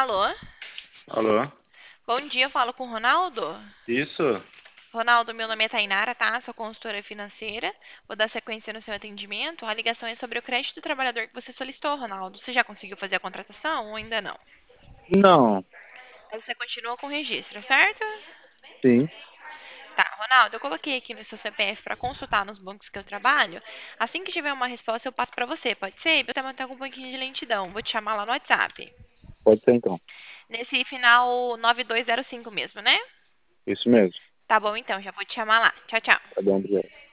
Alô? Alô? Bom dia, eu falo com o Ronaldo. Isso? Ronaldo, meu nome é Tainara, tá? Sou consultora financeira. Vou dar sequência no seu atendimento. A ligação é sobre o crédito do trabalhador que você solicitou, Ronaldo. Você já conseguiu fazer a contratação ou ainda não? Não. Mas você continua com o registro, certo? Sim, Tá, Ronaldo, eu coloquei aqui no seu CPF para consultar nos bancos que eu trabalho. Assim que tiver uma resposta, eu passo para você, pode ser? Eu também tenho um pouquinho de lentidão. Vou te chamar lá no WhatsApp. pode ser então. Nesse final 9205 mesmo, né? Isso mesmo. Tá bom, então, já vou te chamar lá. Tchau, tchau. Tá bom, obrigado.